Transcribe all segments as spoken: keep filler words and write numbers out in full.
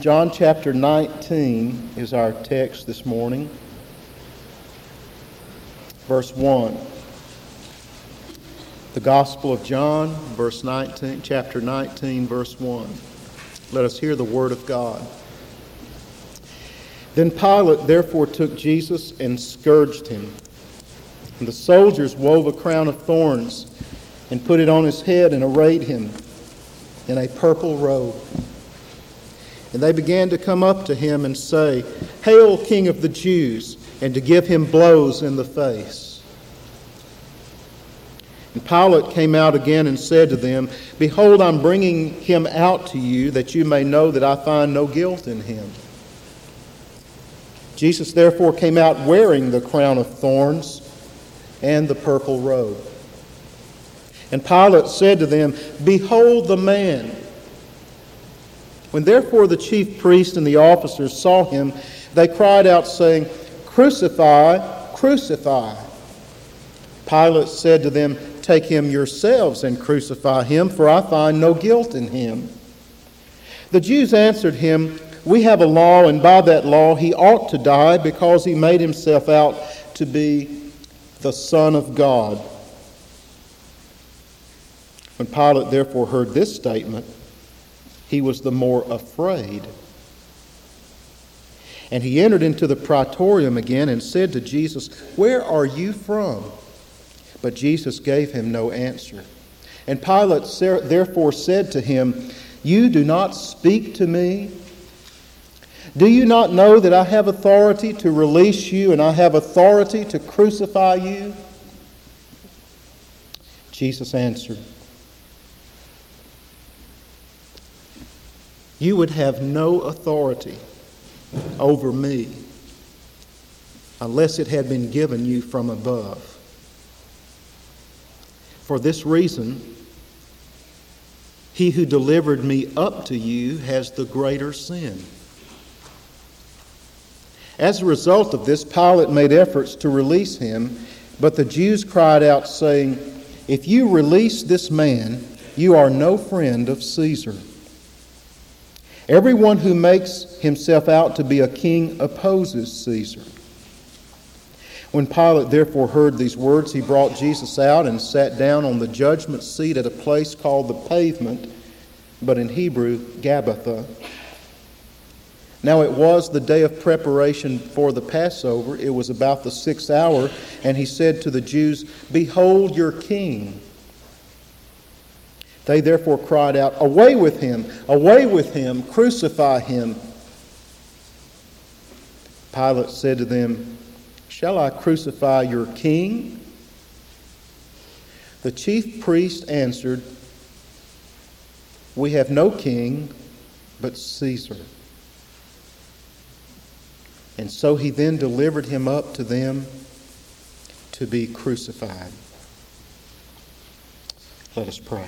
John chapter nineteen is our text this morning. Verse one. The Gospel of John, verse nineteen, chapter nineteen, verse one. Let us hear the word of God. Then Pilate therefore took Jesus and scourged him. And the soldiers wove a crown of thorns and put it on his head and arrayed him in a purple robe. And they began to come up to him and say, "Hail, King of the Jews," and to give him blows in the face. And Pilate came out again and said to them, "Behold, I'm bringing him out to you, that you may know that I find no guilt in him." Jesus therefore came out wearing the crown of thorns and the purple robe. And Pilate said to them, "Behold the man." When therefore the chief priests and the officers saw him, they cried out, saying, "Crucify, crucify." Pilate said to them, "Take him yourselves and crucify him, for I find no guilt in him." The Jews answered him, "We have a law, and by that law he ought to die, because he made himself out to be the Son of God." When Pilate therefore heard this statement, he was the more afraid. And he entered into the praetorium again and said to Jesus, "Where are you from?" But Jesus gave him no answer. And Pilate therefore said to him, "You do not speak to me? Do you not know that I have authority to release you, and I have authority to crucify you?" Jesus answered, "You would have no authority over me unless it had been given you from above. For this reason, he who delivered me up to you has the greater sin." As a result of this, Pilate made efforts to release him, but the Jews cried out, saying, "If you release this man, you are no friend of Caesar. Everyone who makes himself out to be a king opposes Caesar." When Pilate therefore heard these words, he brought Jesus out and sat down on the judgment seat at a place called the Pavement, but in Hebrew, Gabbatha. Now it was the day of preparation for the Passover. It was about the sixth hour, and he said to the Jews, "Behold your king." They therefore cried out, "Away with him! Away with him! Crucify him!" Pilate said to them, "Shall I crucify your king?" The chief priest answered, "We have no king but Caesar." And so he then delivered him up to them to be crucified. Let us pray.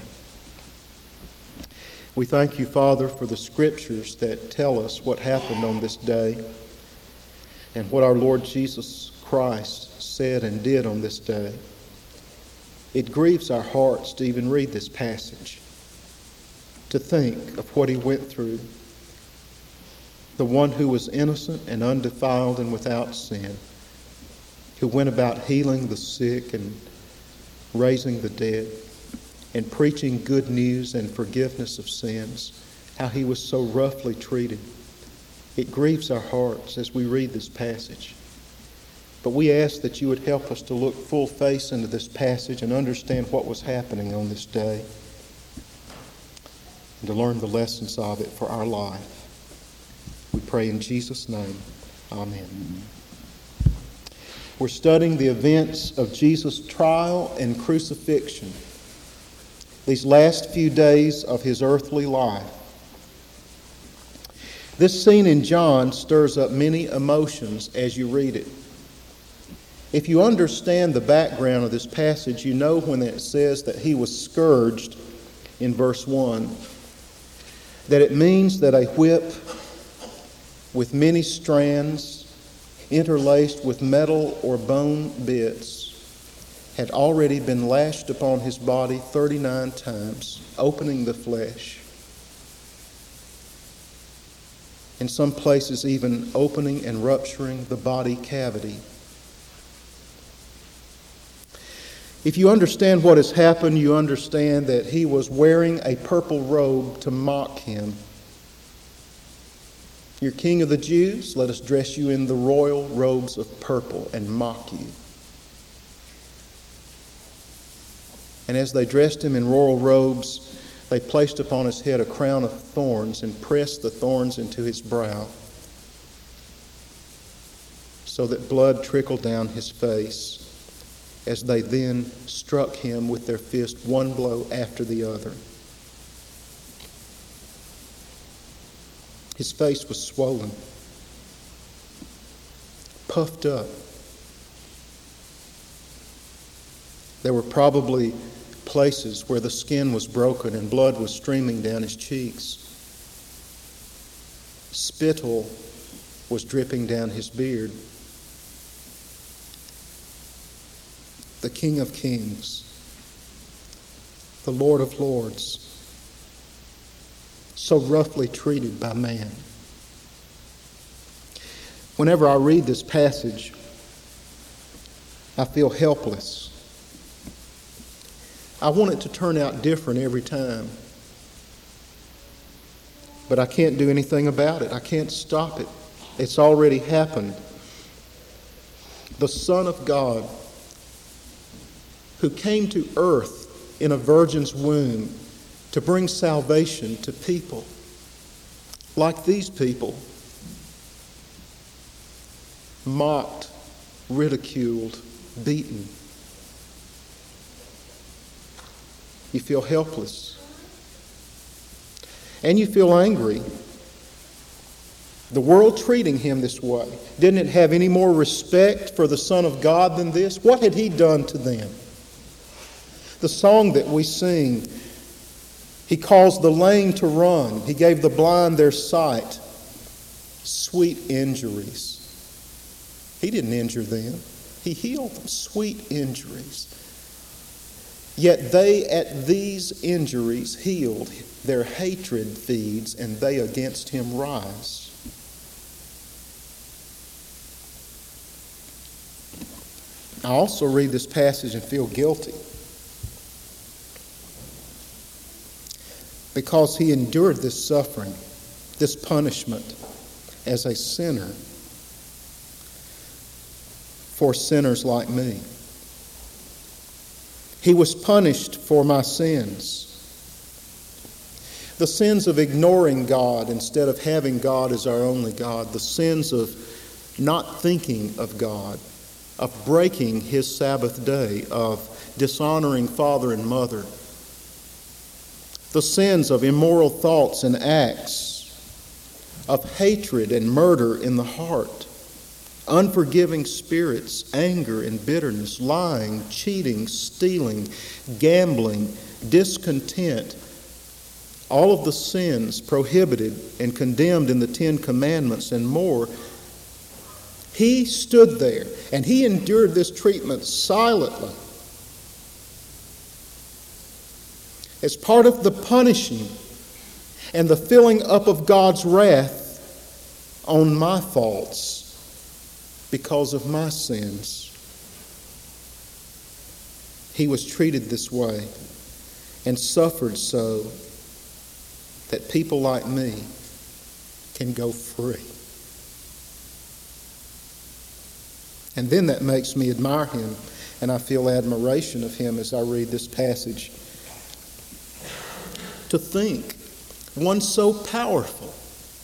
We thank you, Father, for the scriptures that tell us what happened on this day and what our Lord Jesus Christ said and did on this day. It grieves our hearts to even read this passage, to think of what he went through, the one who was innocent and undefiled and without sin, who went about healing the sick and raising the dead, and preaching good news and forgiveness of sins, how he was so roughly treated. It grieves our hearts as we read this passage. But we ask that you would help us to look full face into this passage and understand what was happening on this day, and to learn the lessons of it for our life. We pray in Jesus' name. Amen. We're studying the events of Jesus' trial and crucifixion, these last few days of his earthly life. This scene in John stirs up many emotions as you read it. If you understand the background of this passage, you know when it says that he was scourged in verse one, that it means that a whip with many strands interlaced with metal or bone bits had already been lashed upon his body thirty-nine times, opening the flesh. in some places even opening and rupturing the body cavity. If you understand what has happened, you understand that he was wearing a purple robe to mock him. You're king of the Jews, let us dress you in the royal robes of purple and mock you. And as they dressed him in royal robes, they placed upon his head a crown of thorns and pressed the thorns into his brow, so that blood trickled down his face, as they then struck him with their fist, one blow after the other. His face was swollen, puffed up. There were probably places where the skin was broken and blood was streaming down his cheeks. Spittle was dripping down his beard. The King of Kings, the Lord of Lords, so roughly treated by man. Whenever I read this passage, I feel helpless. I want it to turn out different every time, but I can't do anything about it. I can't stop it. It's already happened. The Son of God, who came to earth in a virgin's womb to bring salvation to people like these people, mocked, ridiculed, beaten. You feel helpless. And you feel angry. The world treating him this way. Didn't it have any more respect for the Son of God than this? What had he done to them? The song that we sing, he caused the lame to run. He gave the blind their sight. Sweet injuries. He didn't injure them. He healed them. Sweet injuries. Yet they at these injuries healed. Their hatred feeds, and they against him rise. I also read this passage and feel guilty, because he endured this suffering, this punishment, as a sinner for sinners like me. He was punished for my sins. The sins of ignoring God instead of having God as our only God. The sins of not thinking of God, of breaking his Sabbath day, of dishonoring father and mother. The sins of immoral thoughts and acts, of hatred and murder in the heart, unforgiving spirits, anger and bitterness, lying, cheating, stealing, gambling, discontent, all of the sins prohibited and condemned in the Ten Commandments and more. He stood there and he endured this treatment silently as part of the punishing and the filling up of God's wrath on my faults because of my sins. He was treated this way and suffered so that people like me can go free. And then that makes me admire him, and I feel admiration of him as I read this passage. To think one so powerful,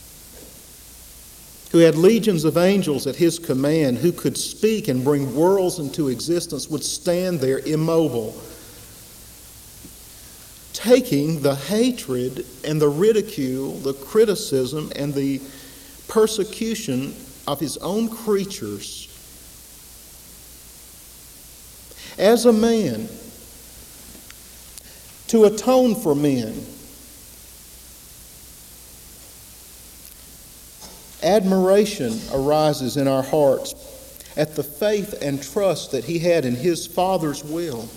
who had legions of angels at his command, who could speak and bring worlds into existence, would stand there immobile, taking the hatred and the ridicule, the criticism and the persecution of his own creatures as a man to atone for men. Admiration arises in our hearts at the faith and trust that he had in his Father's will,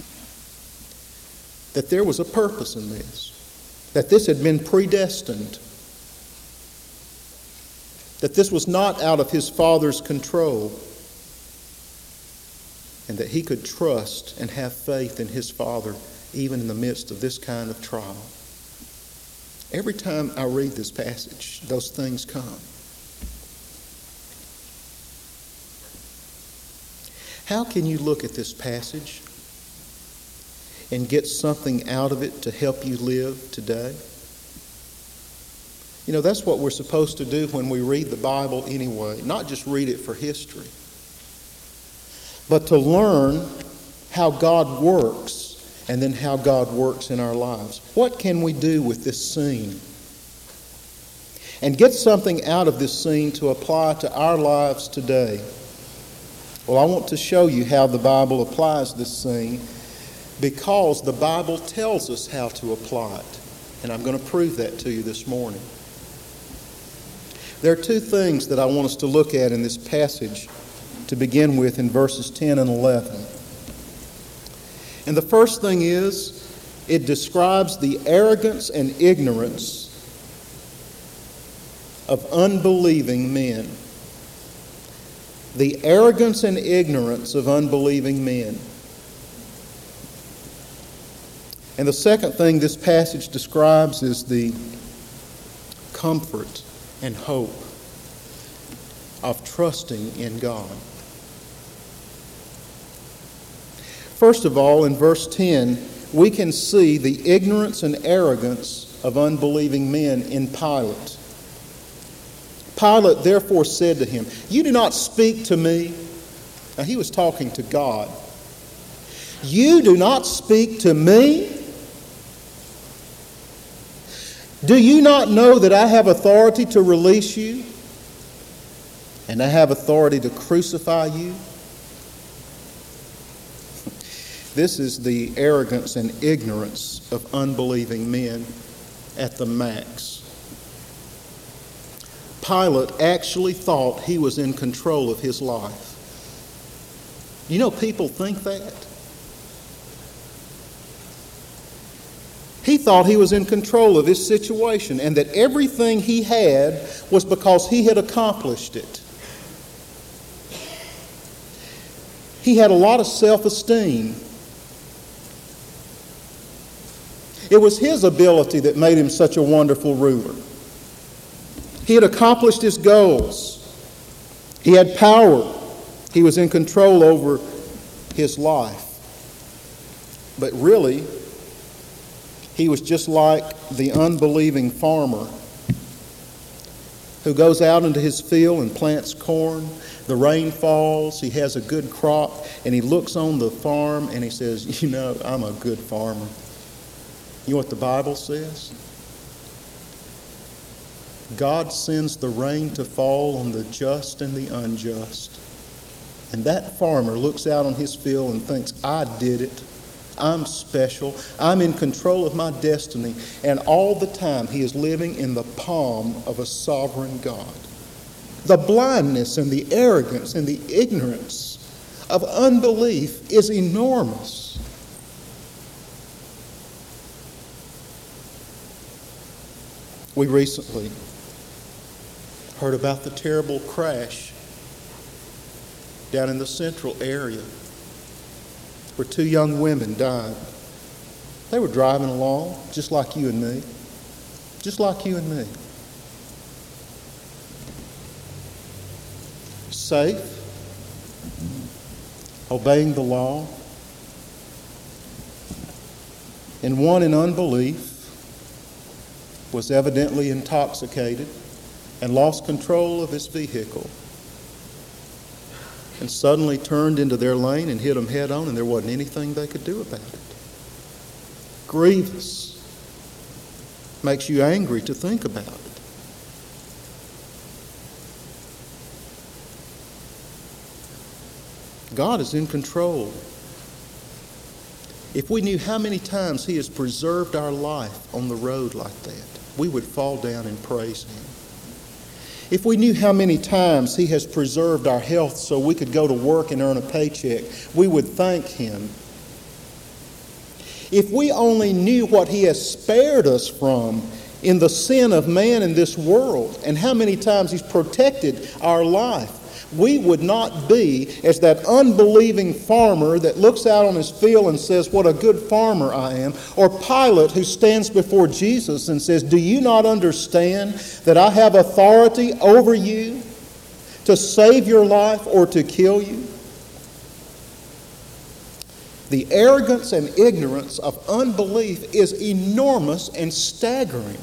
that there was a purpose in this, that this had been predestined. that this was not out of his Father's control, and that he could trust and have faith in his Father even in the midst of this kind of trial. Every time I read this passage, those things come. How can you look at this passage and get something out of it to help you live today? You know, that's what we're supposed to do when we read the Bible anyway. Not just read it for history, but to learn how God works and then how God works in our lives. What can we do with this scene? And get something out of this scene to apply to our lives today. Well, I want to show you how the Bible applies this scene, because the Bible tells us how to apply it. And I'm going to prove that to you this morning. There are two things that I want us to look at in this passage to begin with in verses ten and eleven. And the first thing is, it describes the arrogance and ignorance of unbelieving men. The arrogance and ignorance of unbelieving men. And the second thing this passage describes is the comfort and hope of trusting in God. First of all, in verse ten, we can see the ignorance and arrogance of unbelieving men in Pilate. Pilate therefore said to him, "You do not speak to me." Now he was talking to God. "You do not speak to me? Do you not know that I have authority to release you? And I have authority to crucify you?" This is the arrogance and ignorance of unbelieving men at the max. Pilate actually thought he was in control of his life. You know, people think that. He thought he was in control of his situation and that everything he had was because he had accomplished it. He had a lot of self-esteem. It was his ability that made him such a wonderful ruler. He had accomplished his goals. He had power. He was in control over his life. But really, he was just like the unbelieving farmer who goes out into his field and plants corn. The rain falls, he has a good crop, and he looks on the farm and he says, "You know, I'm a good farmer." You know what the Bible says? God sends the rain to fall on the just and the unjust. And that farmer looks out on his field and thinks, "I did it. I'm special. I'm in control of my destiny." And all the time he is living in the palm of a sovereign God. The blindness and the arrogance and the ignorance of unbelief is enormous. We recently heard about the terrible crash down in the central area where two young women died. They were driving along just like you and me. Just like you and me. Safe, obeying the law, and one in unbelief was evidently intoxicated and lost control of his vehicle and suddenly turned into their lane and hit them head on, and there wasn't anything they could do about it. Grievous. Makes you angry to think about it. God is in control. If we knew how many times He has preserved our life on the road like that, we would fall down and praise Him. If we knew how many times He has preserved our health so we could go to work and earn a paycheck, we would thank Him. If we only knew what He has spared us from in the sin of man in this world and how many times He's protected our life, we would not be as that unbelieving farmer that looks out on his field and says, what a good farmer I am, or Pilate who stands before Jesus and says, do you not understand that I have authority over you to save your life or to kill you? The arrogance and ignorance of unbelief is enormous and staggering.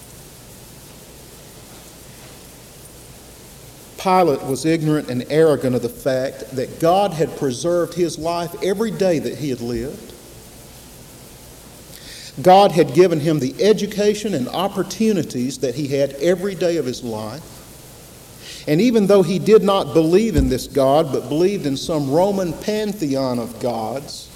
Pilate was ignorant and arrogant of the fact that God had preserved his life every day that he had lived. God had given him the education and opportunities that he had every day of his life. And even though he did not believe in this God, but believed in some Roman pantheon of gods,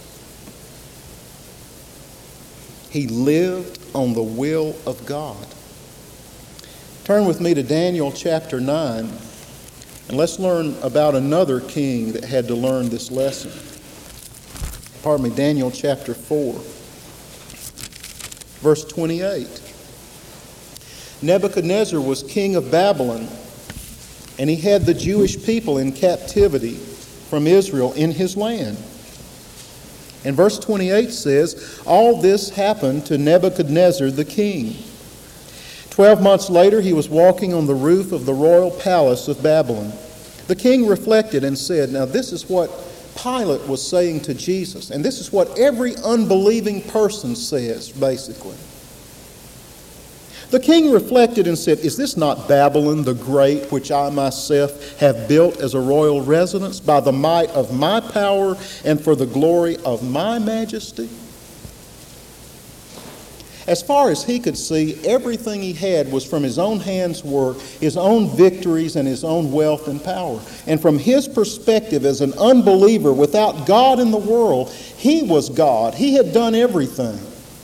he lived on the will of God. Turn with me to Daniel chapter nine. And let's learn about another king that had to learn this lesson. Pardon me, Daniel chapter four, verse twenty-eight. Nebuchadnezzar was king of Babylon, and he had the Jewish people in captivity from Israel in his land. And verse twenty-eight says, all this happened to Nebuchadnezzar the king. Twelve months later, he was walking on the roof of the royal palace of Babylon. The king reflected and said, now this is what Pilate was saying to Jesus, and this is what every unbelieving person says, basically. The king reflected and said, is this not Babylon the Great, which I myself have built as a royal residence by the might of my power and for the glory of my majesty? As far as he could see, everything he had was from his own hands' work, his own victories, and his own wealth and power. And from his perspective as an unbeliever without God in the world, he was God. He had done everything.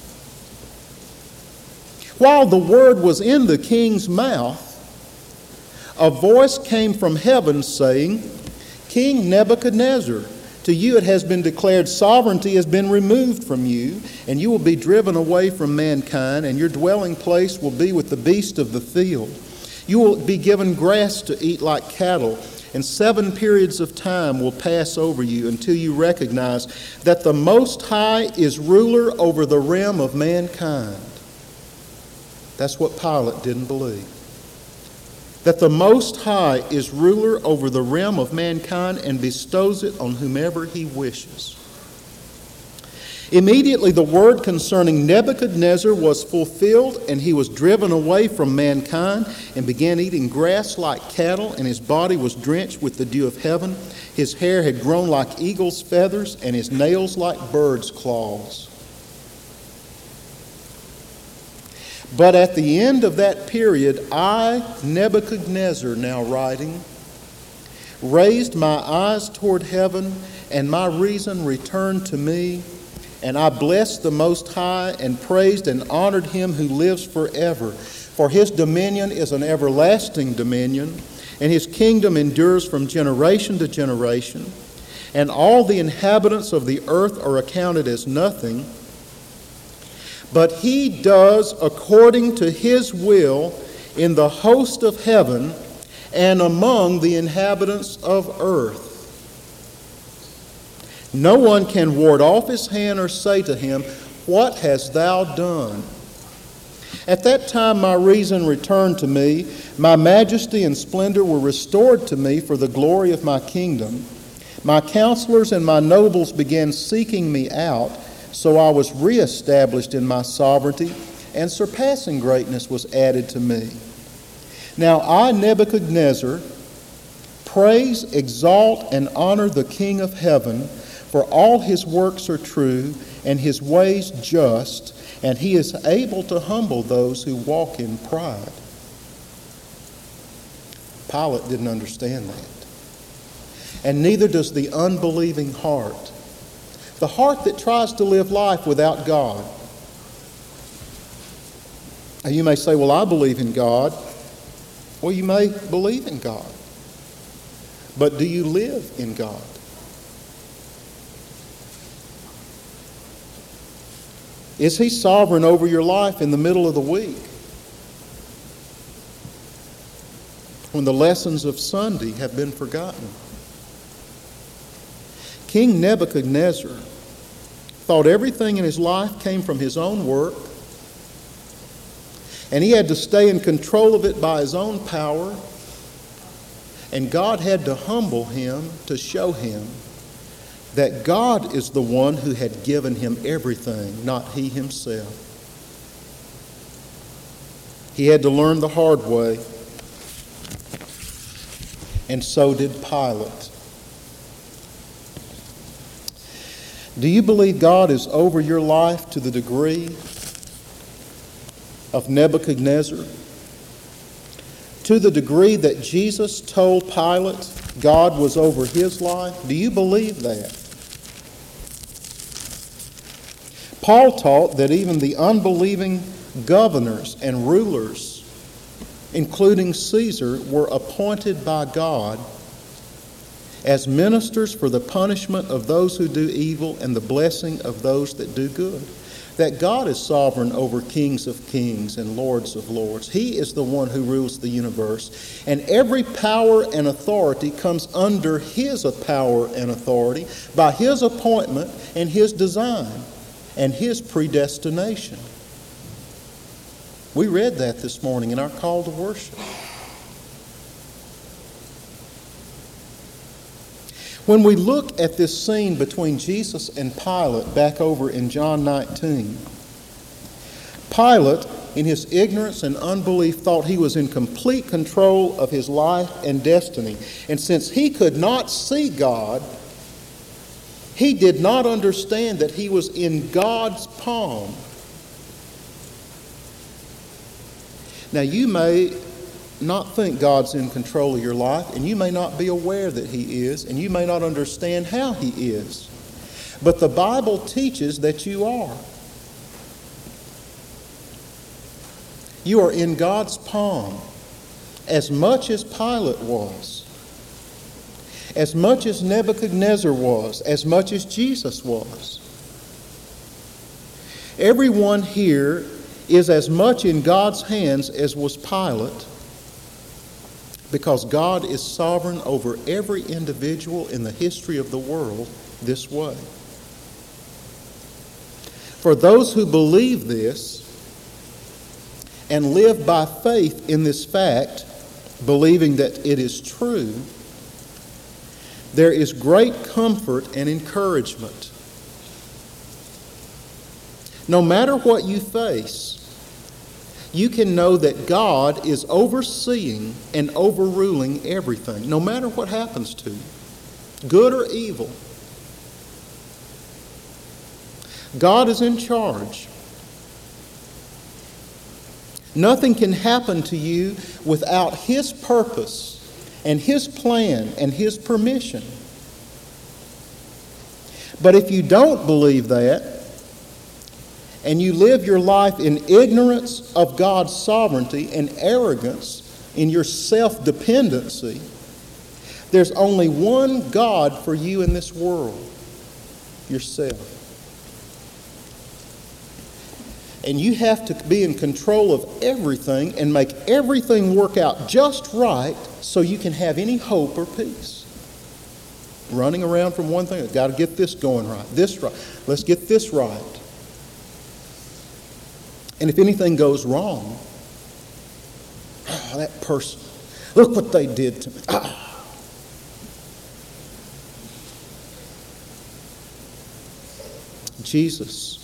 While the word was in the king's mouth, a voice came from heaven saying, King Nebuchadnezzar, to you it has been declared sovereignty has been removed from you, and you will be driven away from mankind, and your dwelling place will be with the beasts of the field. You will be given grass to eat like cattle, and seven periods of time will pass over you until you recognize that the Most High is ruler over the realm of mankind. That's what Pilate didn't believe. That the Most High is ruler over the realm of mankind and bestows it on whomever he wishes. Immediately the word concerning Nebuchadnezzar was fulfilled, and he was driven away from mankind and began eating grass like cattle, and his body was drenched with the dew of heaven. His hair had grown like eagle's feathers, and his nails like birds' claws. But at the end of that period, I, Nebuchadnezzar, now writing, raised my eyes toward heaven, and my reason returned to me, and I blessed the Most High and praised and honored him who lives forever. For his dominion is an everlasting dominion, and his kingdom endures from generation to generation, and all the inhabitants of the earth are accounted as nothing. But he does according to his will in the host of heaven and among the inhabitants of earth. No one can ward off his hand or say to him, what hast thou done? At that time my reason returned to me, my majesty and splendor were restored to me for the glory of my kingdom. My counselors and my nobles began seeking me out, so I was reestablished in my sovereignty, and surpassing greatness was added to me. Now I, Nebuchadnezzar, praise, exalt, and honor the King of heaven, for all his works are true, and his ways just, and he is able to humble those who walk in pride. Pilate didn't understand that. And neither does the unbelieving heart. The heart that tries to live life without God. And you may say, well, I believe in God. Well, you may believe in God. But do you live in God? Is he sovereign over your life in the middle of the week? when the lessons of Sunday have been forgotten. King Nebuchadnezzar thought everything in his life came from his own work, and he had to stay in control of it by his own power, and God had to humble him to show him that God is the one who had given him everything, not he himself. He had to learn the hard way, and so did Pilate. Do you believe God is over your life to the degree of Nebuchadnezzar? To the degree that Jesus told Pilate God was over his life? Do you believe that? Paul taught that even the unbelieving governors and rulers, including Caesar, were appointed by God as ministers for the punishment of those who do evil and the blessing of those that do good. That God is sovereign over kings of kings and lords of lords. He is the one who rules the universe. And every power and authority comes under his power and authority by his appointment and his design and his predestination. We read that this morning in our call to worship. When we look at this scene between Jesus and Pilate back over in John nineteen, Pilate, in his ignorance and unbelief, thought he was in complete control of his life and destiny. And since he could not see God, he did not understand that he was in God's palm. Now, you may not think God's in control of your life, and you may not be aware that he is, and you may not understand how he is. But the Bible teaches that you are. You are in God's palm as much as Pilate was, as much as Nebuchadnezzar was, as much as Jesus was. Everyone here is as much in God's hands as was Pilate, because God is sovereign over every individual in the history of the world this way. For those who believe this and live by faith in this fact, believing that it is true, there is great comfort and encouragement. No matter what you face, you can know that God is overseeing and overruling everything, no matter what happens to you, good or evil. God is in charge. Nothing can happen to you without His purpose and His plan and His permission. But if you don't believe that, and you live your life in ignorance of God's sovereignty and arrogance in your self-dependency, there's only one God for you in this world, yourself. And you have to be in control of everything and make everything work out just right so you can have any hope or peace. Running around from one thing, I've got to get this going right, this right, let's get this right. And if anything goes wrong, oh, that person, look what they did to me. Ah. Jesus,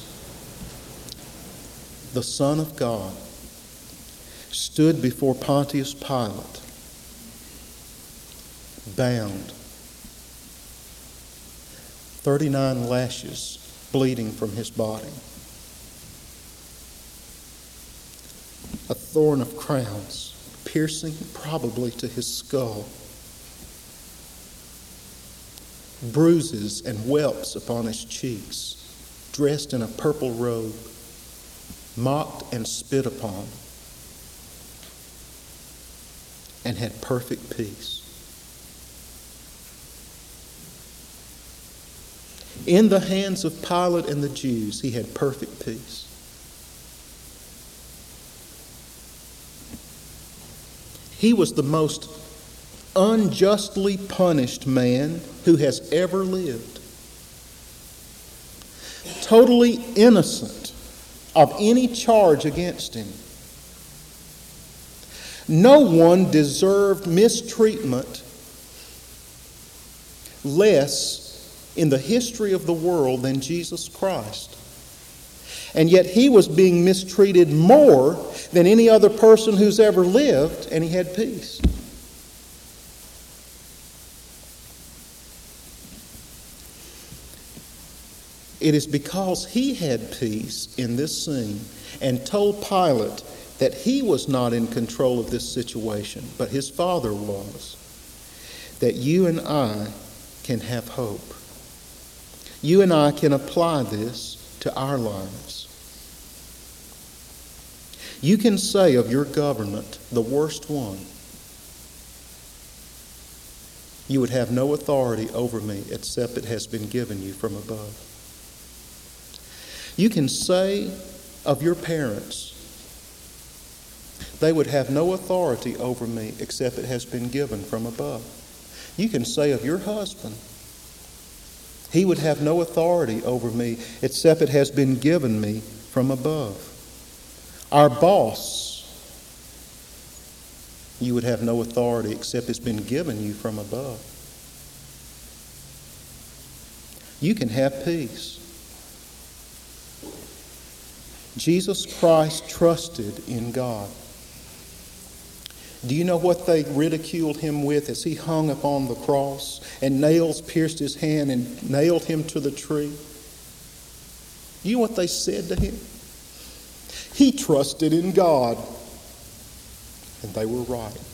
the Son of God, stood before Pontius Pilate, bound, thirty-nine lashes bleeding from his body, a thorn of crowns piercing probably to his skull, bruises and whelps upon his cheeks, dressed in a purple robe, mocked and spit upon, and had perfect peace. In the hands of Pilate and the Jews, he had perfect peace. He was the most unjustly punished man who has ever lived. Totally innocent of any charge against him. No one deserved mistreatment less in the history of the world than Jesus Christ. And yet he was being mistreated more than any other person who's ever lived, and he had peace. It is because he had peace in this scene and told Pilate that he was not in control of this situation, but his Father was, that you and I can have hope. You and I can apply this to our lives. You can say of your government, the worst one, you would have no authority over me except it has been given you from above. You can say of your parents, they would have no authority over me except it has been given from above. You can say of your husband, he would have no authority over me except it has been given me from above. Our boss, you would have no authority except it's been given you from above. You can have peace. Jesus Christ trusted in God. Do you know what they ridiculed him with as he hung upon the cross and nails pierced his hand and nailed him to the tree? Do you know what they said to him? He trusted in God. And they were right.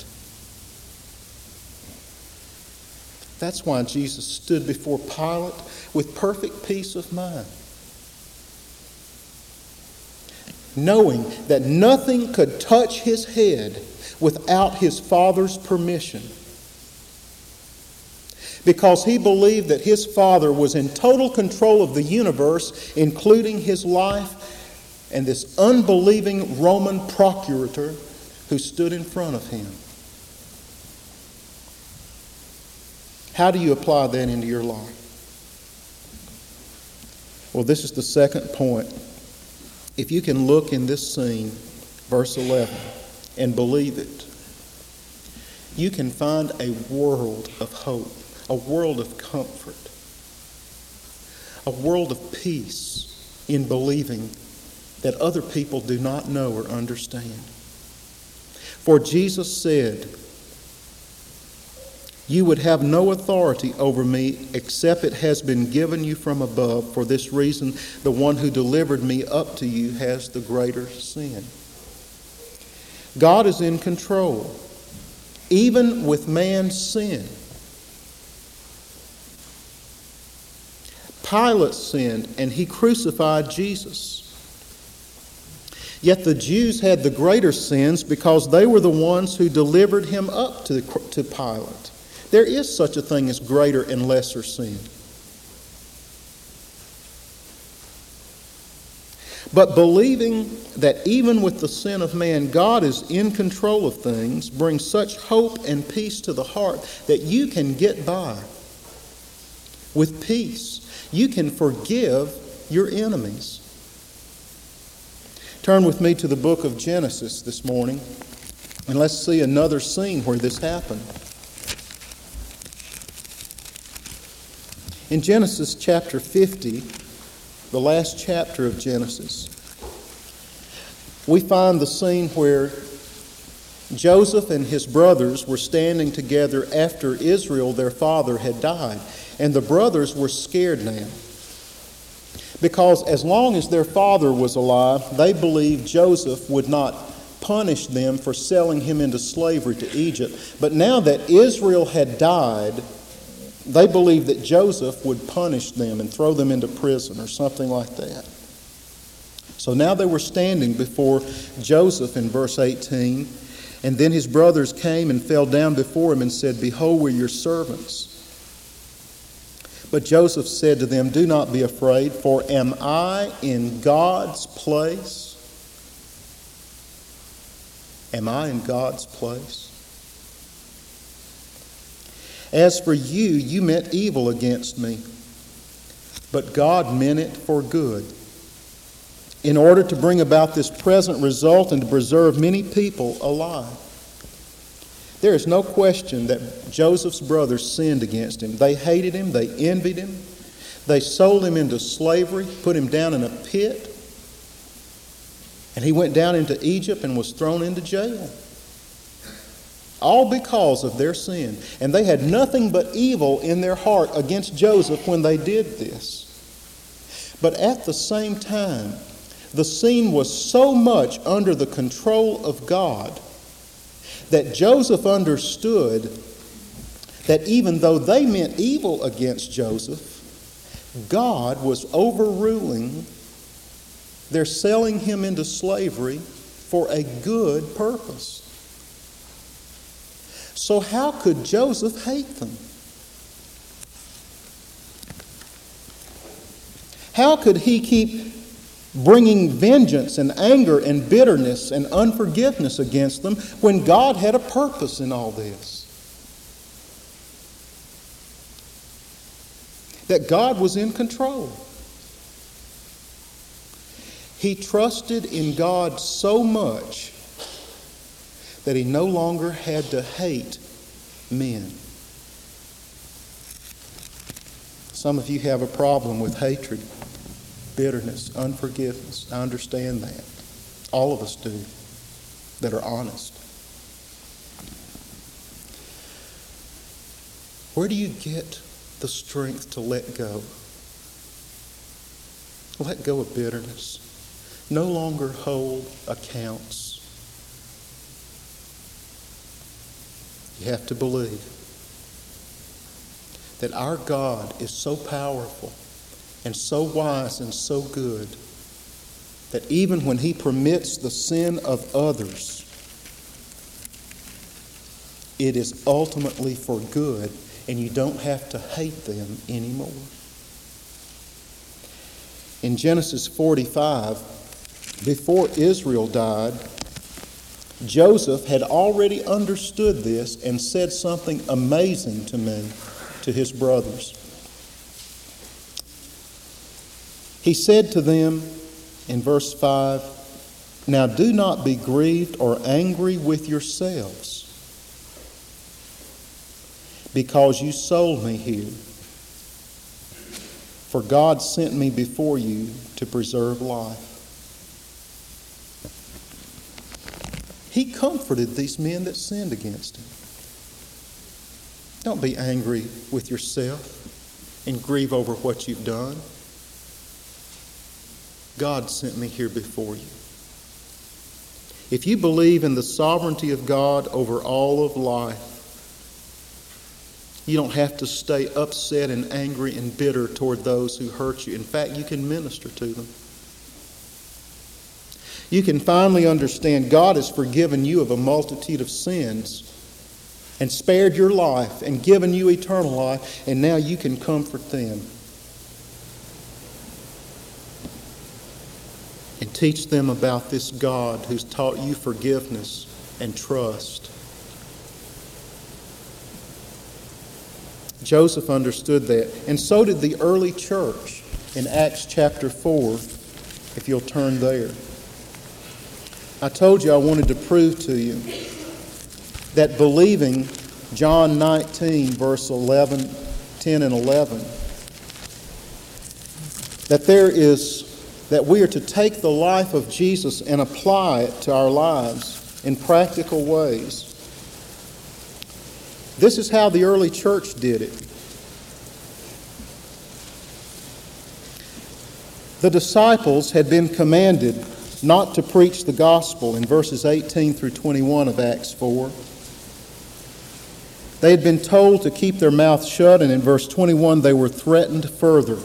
That's why Jesus stood before Pilate with perfect peace of mind, knowing that nothing could touch his head without his Father's permission, because he believed that his Father was in total control of the universe, including his life, and this unbelieving Roman procurator who stood in front of him. How do you apply that into your life? Well, this is the second point. If you can look in this scene, verse eleven, and believe it, you can find a world of hope, a world of comfort, a world of peace in believing that other people do not know or understand. For Jesus said, you would have no authority over me except it has been given you from above. For this reason, the one who delivered me up to you has the greater sin. God is in control, even with man's sin. Pilate sinned, and he crucified Jesus. Yet the Jews had the greater sins because they were the ones who delivered him up to, to Pilate. There is such a thing as greater and lesser sin. But believing that even with the sin of man, God is in control of things, brings such hope and peace to the heart that you can get by with peace. You can forgive your enemies. Turn with me to the book of Genesis this morning, and let's see another scene where this happened. In Genesis chapter fifty, the last chapter of Genesis, we find the scene where Joseph and his brothers were standing together after Israel, their father, had died. And the brothers were scared now, because as long as their father was alive, they believed Joseph would not punish them for selling him into slavery to Egypt. But now that Israel had died, they believed that Joseph would punish them and throw them into prison or something like that. So now they were standing before Joseph in verse eighteen. And then his brothers came and fell down before him and said, behold, we're your servants. But Joseph said to them, do not be afraid, for am I in God's place? Am I in God's place? As for you, you meant evil against me, but God meant it for good, in order to bring about this present result and to preserve many people alive. There is no question that Joseph's brothers sinned against him. They hated him. They envied him. They sold him into slavery, put him down in a pit, and he went down into Egypt and was thrown into jail. All because of their sin. And they had nothing but evil in their heart against Joseph when they did this. But at the same time, the scene was so much under the control of God that Joseph understood that even though they meant evil against Joseph, God was overruling their selling him into slavery for a good purpose. So how could Joseph hate them? How could he keep bringing vengeance and anger and bitterness and unforgiveness against them when God had a purpose in all this? That God was in control. He trusted in God so much that he no longer had to hate men. Some of you have a problem with hatred, bitterness, unforgiveness. I understand that. All of us do that are honest. Where do you get the strength to let go? Let go of bitterness. No longer hold accounts. You have to believe that our God is so powerful and so wise and so good that even when he permits the sin of others, it is ultimately for good, and you don't have to hate them anymore. In Genesis forty-five, before Israel died, Joseph had already understood this and said something amazing to me, to his brothers. He said to them in verse five, "Now do not be grieved or angry with yourselves, because you sold me here. For God sent me before you to preserve life." He comforted these men that sinned against him. Don't be angry with yourself and grieve over what you've done. God sent me here before you. If you believe in the sovereignty of God over all of life, you don't have to stay upset and angry and bitter toward those who hurt you. In fact, you can minister to them. You can finally understand God has forgiven you of a multitude of sins and spared your life and given you eternal life, and now you can comfort them and teach them about this God who's taught you forgiveness and trust. Joseph understood that, and so did the early church in Acts chapter four, if you'll turn there. I told you I wanted to prove to you that believing John nineteen, verse eleven, ten and eleven, that there is, that we are to take the life of Jesus and apply it to our lives in practical ways. This is how the early church did it. The disciples had been commanded not to preach the gospel in verses eighteen through twenty-one of Acts four. They had been told to keep their mouths shut, and in verse twenty-one they were threatened further.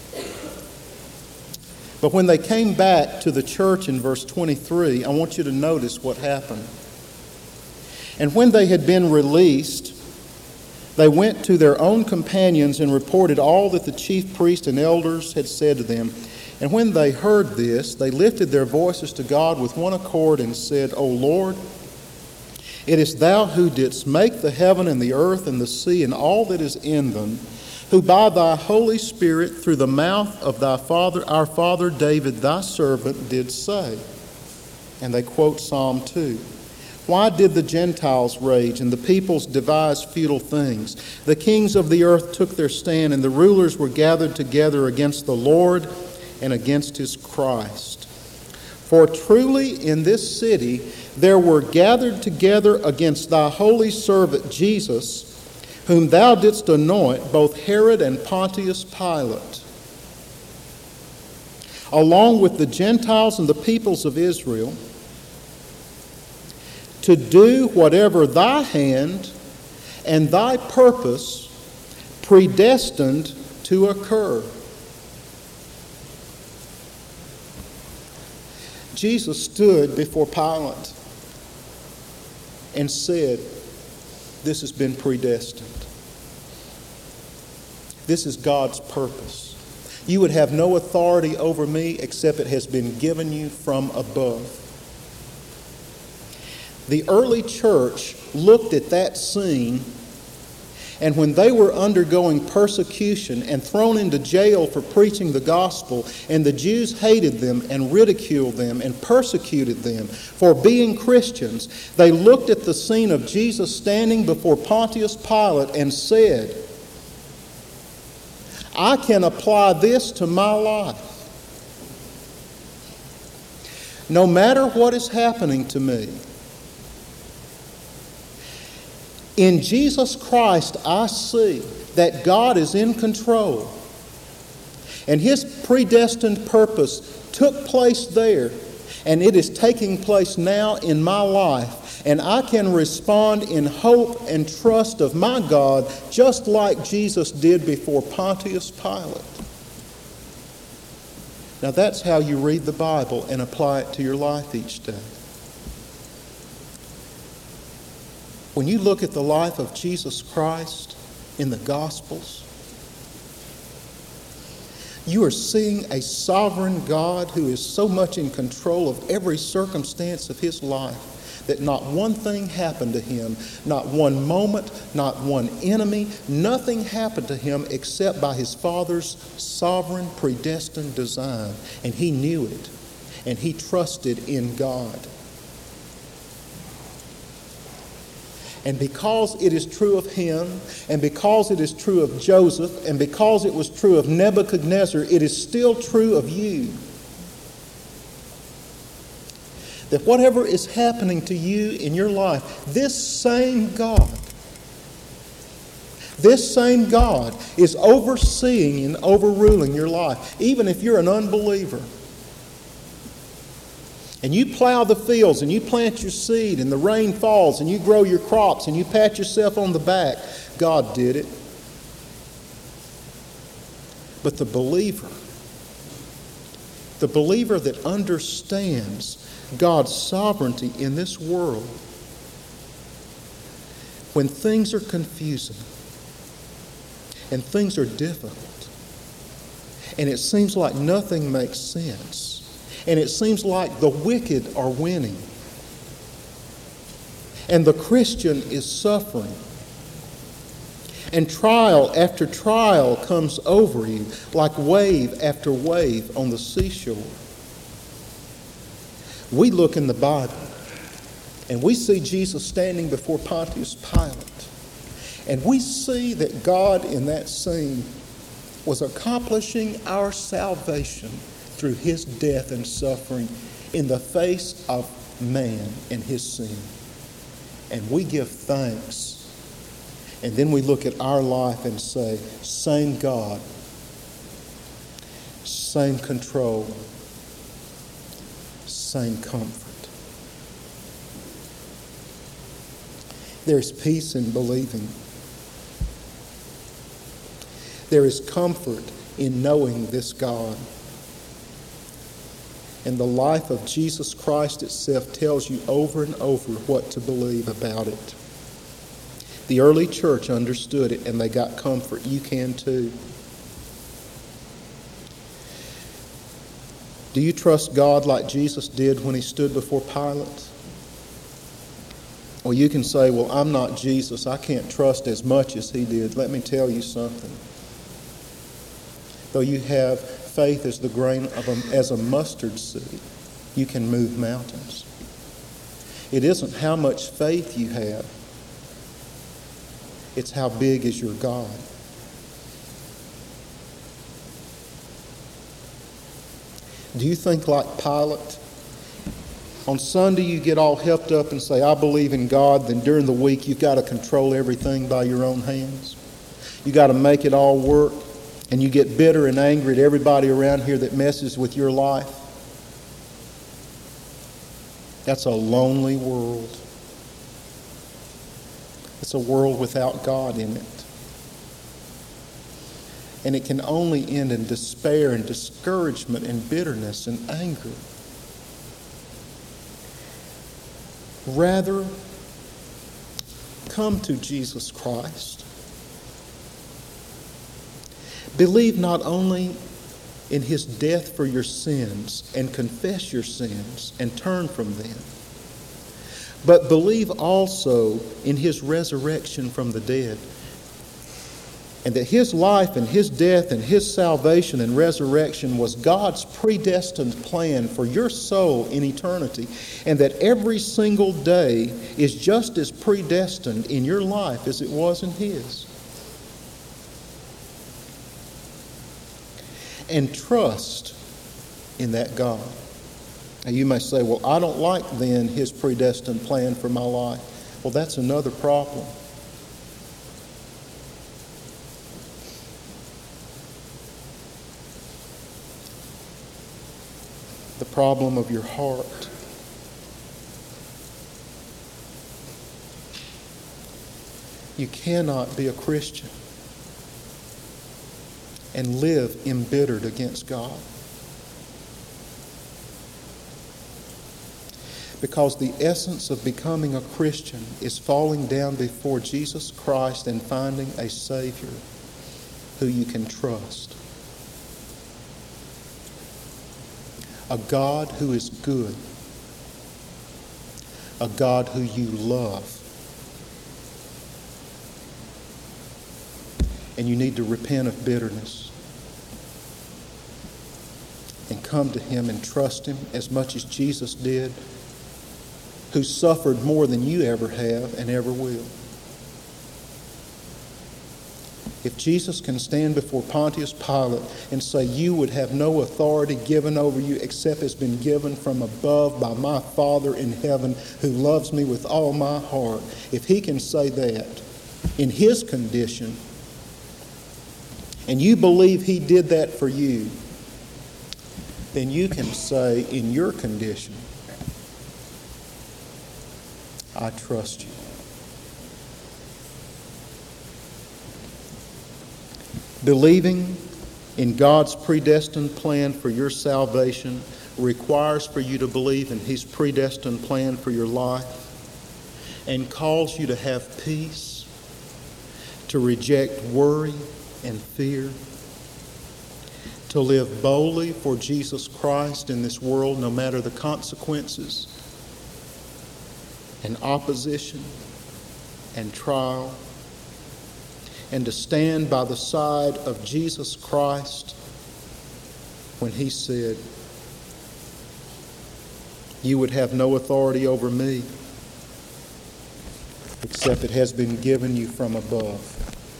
But when they came back to the church in verse twenty-three, I want you to notice what happened. And when they had been released, they went to their own companions and reported all that the chief priests and elders had said to them. And when they heard this, they lifted their voices to God with one accord and said, "O Lord, It is thou who didst make the heaven and the earth and the sea and all that is in them, who by thy Holy Spirit through the mouth of thy father, our father David, thy servant, did say. And they quote Psalm two. Why did the Gentiles rage and the peoples devise futile things? The kings of the earth took their stand, and the rulers were gathered together against the Lord and against his Christ. For truly in this city there were gathered together against thy holy servant Jesus, whom thou didst anoint, both Herod and Pontius Pilate, along with the Gentiles and the peoples of Israel, to do whatever thy hand and thy purpose predestined to occur. Jesus stood before Pilate and said, this has been predestined. This is God's purpose. You would have no authority over me except it has been given you from above. The early church looked at that scene, and when they were undergoing persecution and thrown into jail for preaching the gospel, and the Jews hated them and ridiculed them and persecuted them for being Christians, they looked at the scene of Jesus standing before Pontius Pilate and said, I can apply this to my life. No matter what is happening to me, in Jesus Christ, I see that God is in control. And his predestined purpose took place there, and it is taking place now in my life. And I can respond in hope and trust of my God, just like Jesus did before Pontius Pilate. Now that's how you read the Bible and apply it to your life each day. When you look at the life of Jesus Christ in the Gospels, you are seeing a sovereign God who is so much in control of every circumstance of his life that not one thing happened to him, not one moment, not one enemy, nothing happened to him except by his Father's sovereign predestined design. And he knew it, and he trusted in God. And because it is true of him, and because it is true of Joseph, and because it was true of Nebuchadnezzar, it is still true of you. That whatever is happening to you in your life, this same God, this same God is overseeing and overruling your life, even if you're an unbeliever. And you plow the fields and you plant your seed and the rain falls and you grow your crops and you pat yourself on the back. God did it. But the believer, the believer that understands God's sovereignty in this world, when things are confusing and things are difficult and it seems like nothing makes sense, and it seems like the wicked are winning, and the Christian is suffering, and trial after trial comes over you like wave after wave on the seashore. We look in the Bible, and we see Jesus standing before Pontius Pilate, and we see that God in that scene was accomplishing our salvation through his death and suffering in the face of man and his sin. And we give thanks. And then we look at our life and say, same God, same control, same comfort. There's peace in believing. There is comfort in knowing this God. And the life of Jesus Christ itself tells you over and over what to believe about it. The early church understood it and they got comfort. You can too. Do you trust God like Jesus did when he stood before Pilate? Well, you can say, well, I'm not Jesus. I can't trust as much as he did. Let me tell you something. Though you have faith as the grain of a, as a mustard seed, you can move mountains. It isn't how much faith you have. It's how big is your God. Do you think like Pilate? On Sunday you get all hepped up and say, I believe in God. Then during the week you've got to control everything by your own hands. You've got to make it all work. And you get bitter and angry at everybody around here that messes with your life. That's a lonely world. It's a world without God in it. And it can only end in despair and discouragement and bitterness and anger. Rather, come to Jesus Christ. Believe not only in his death for your sins and confess your sins and turn from them, but believe also in his resurrection from the dead, and that his life and his death and his salvation and resurrection was God's predestined plan for your soul in eternity, and that every single day is just as predestined in your life as it was in his. And trust in that God. Now you may say, well, I don't like then his predestined plan for my life. Well, that's another problem. The problem of your heart. You cannot be a Christian and live embittered against God. Because the essence of becoming a Christian is falling down before Jesus Christ and finding a Savior who you can trust. A God who is good. A God who you love. And you need to repent of bitterness and come to him and trust him as much as Jesus did, who suffered more than you ever have and ever will. If Jesus can stand before Pontius Pilate and say, you would have no authority given over you except has been given from above by my Father in heaven who loves me with all my heart, if he can say that in his condition, and you believe he did that for you, then you can say in your condition, I trust you. Believing in God's predestined plan for your salvation requires for you to believe in his predestined plan for your life and calls you to have peace, to reject worry and fear, to live boldly for Jesus Christ in this world no matter the consequences and opposition and trial, and to stand by the side of Jesus Christ when he said, you would have no authority over me except it has been given you from above.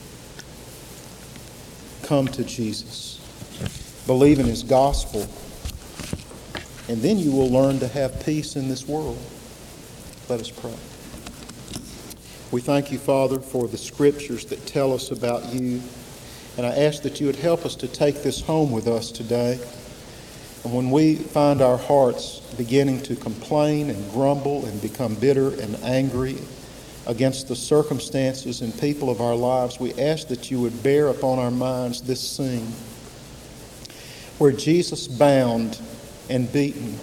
Come to Jesus. Believe in his gospel. And then you will learn to have peace in this world. Let us pray. We thank you, Father, for the scriptures that tell us about you. And I ask that you would help us to take this home with us today. And when we find our hearts beginning to complain and grumble and become bitter and angry against the circumstances and people of our lives, we ask that you would bear upon our minds this scene where Jesus, bound and beaten,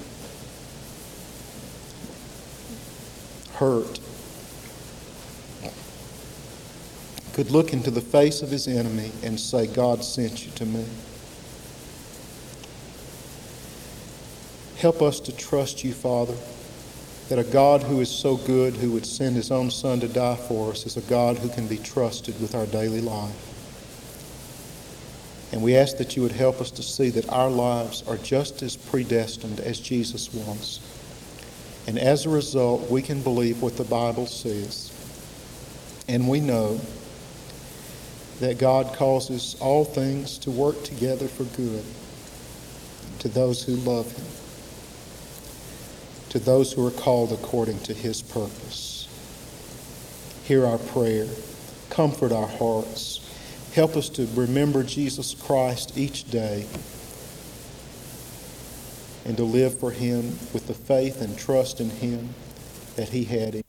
hurt, could look into the face of his enemy and say, God sent you to me. Help us to trust you, Father. that a God who is so good, who would send his own Son to die for us, is a God who can be trusted with our daily life. And we ask that you would help us to see that our lives are just as predestined as Jesus was. And as a result, we can believe what the Bible says. And we know that God causes all things to work together for good to those who love him, to those who are called according to his purpose. Hear our prayer. Comfort our hearts. Help us to remember Jesus Christ each day and to live for him with the faith and trust in him that he had in